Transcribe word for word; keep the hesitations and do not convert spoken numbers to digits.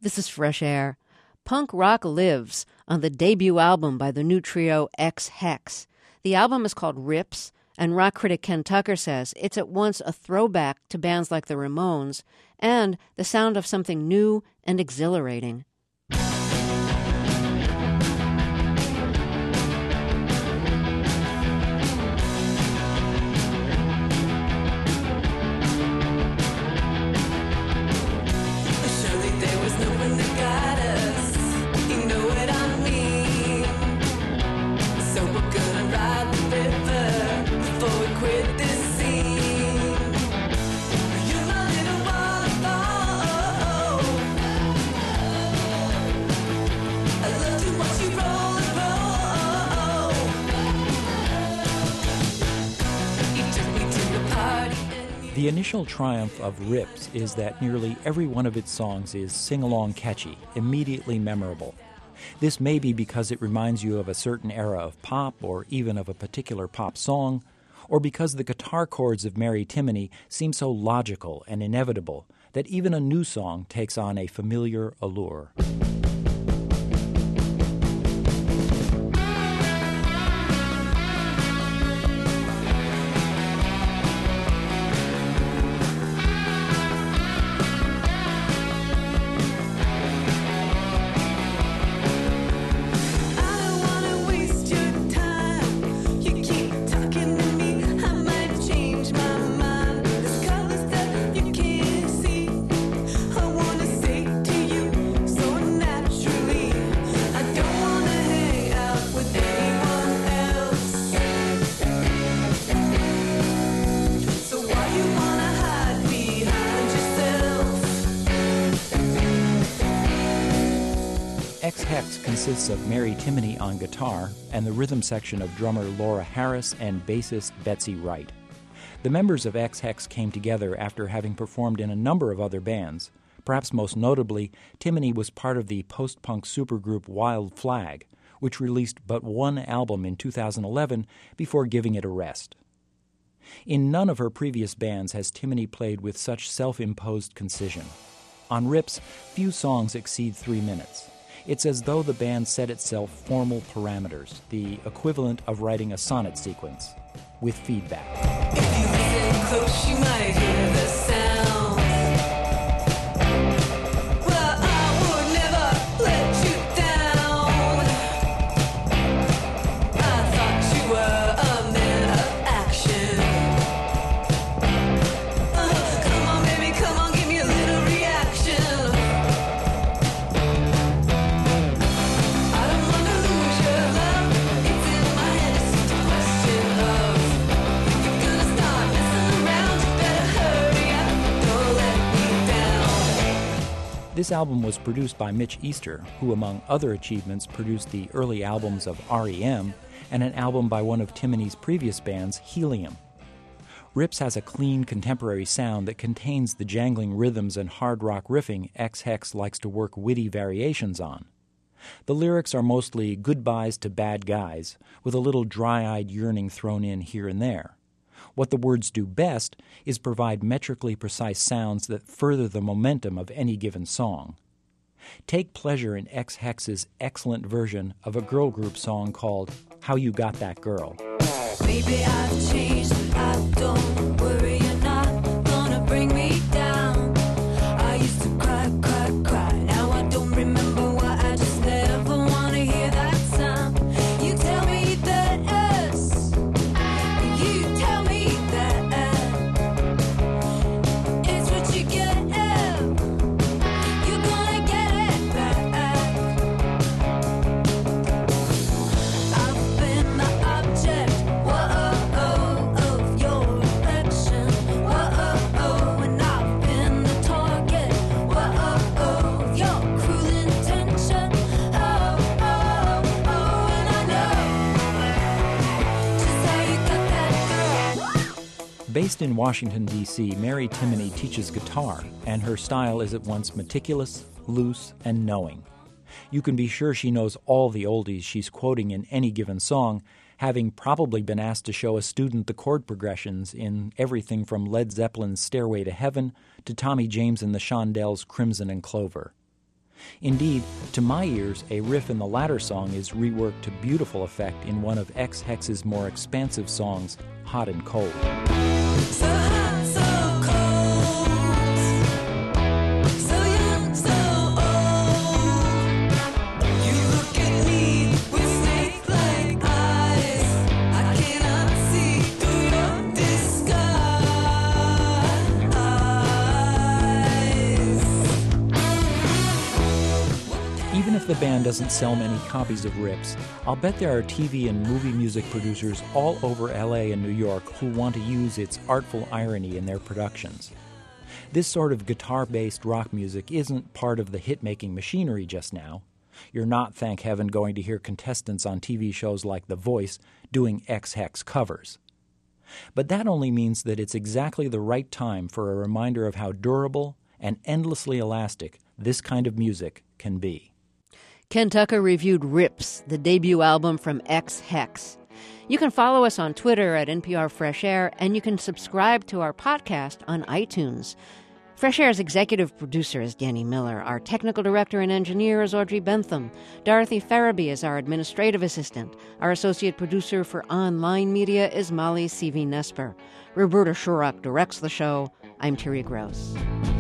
This is Fresh Air. Punk rock lives on the debut album by the new trio Ex Hex. The album is called Rips, and rock critic Ken Tucker says it's at once a throwback to bands like the Ramones and the sound of something new and exhilarating. The initial triumph of Rips is that nearly every one of its songs is sing-along catchy, immediately memorable. This may be because it reminds you of a certain era of pop or even of a particular pop song, or because the guitar chords of Mary Timony seem so logical and inevitable that even a new song takes on a familiar allure. Ex Hex consists of Mary Timony on guitar and the rhythm section of drummer Laura Harris and bassist Betsy Wright. The members of Ex Hex came together after having performed in a number of other bands. Perhaps most notably, Timony was part of the post-punk supergroup Wild Flag, which released but one album in two thousand eleven before giving it a rest. In none of her previous bands has Timony played with such self-imposed concision. On Rips, few songs exceed three minutes. It's as though the band set itself formal parameters, the equivalent of writing a sonnet sequence, with feedback. If you listen close, you might hear the sound. Well, I would never let you down. I thought you were a man of action. Uh, come on, baby, come on, give me a little reaction. This album was produced by Mitch Easter, who, among other achievements, produced the early albums of R E M and an album by one of Timony's previous bands, Helium. Rips has a clean, contemporary sound that contains the jangling rhythms and hard rock riffing Ex Hex likes to work witty variations on. The lyrics are mostly goodbyes to bad guys, with a little dry-eyed yearning thrown in here and there. What the words do best is provide metrically precise sounds that further the momentum of any given song. Take pleasure in Ex Hex's excellent version of a girl group song called How You Got That Girl. Maybe I've changed, I don't worry, you're not gonna bring me down. I used to cry, cry, cry, now I don't remember why, I just never wanna hear that sound. You tell me that yes, you tell me it's what you get, you're gonna get it back. I've been the object, whoa, of your affection, whoa, and I've been the target, whoa, of your cruel intention, oh, oh, oh, and I know just how you got that girl. Based in Washington, D C, Mary Timony teaches guitar, and her style is at once meticulous, loose, and knowing. You can be sure she knows all the oldies she's quoting in any given song, having probably been asked to show a student the chord progressions in everything from Led Zeppelin's Stairway to Heaven to Tommy James and the Shondells' Crimson and Clover. Indeed, to my ears, a riff in the latter song is reworked to beautiful effect in one of Ex Hex's more expansive songs, Hot and Cold. So hot, so cold, so young, so old. You look at me with snake-like eyes. I cannot see through your disguise. Even if the band doesn't sell many copies of Rips, I'll bet there are T V and movie music producers all over L A and New York who want to use its artful irony in their productions. This sort of guitar-based rock music isn't part of the hit-making machinery just now. You're not, thank heaven, going to hear contestants on T V shows like The Voice doing Ex Hex covers. But that only means that it's exactly the right time for a reminder of how durable and endlessly elastic this kind of music can be. Ken Tucker reviewed Rips, the debut album from Ex Hex. You can follow us on Twitter at N P R Fresh Air, and you can subscribe to our podcast on iTunes. Fresh Air's executive producer is Danny Miller. Our technical director and engineer is Audrey Bentham. Dorothy Farabee is our administrative assistant. Our associate producer for online media is Molly Seavey-Nesper. Roberta Shurrock directs the show. I'm Terry Gross.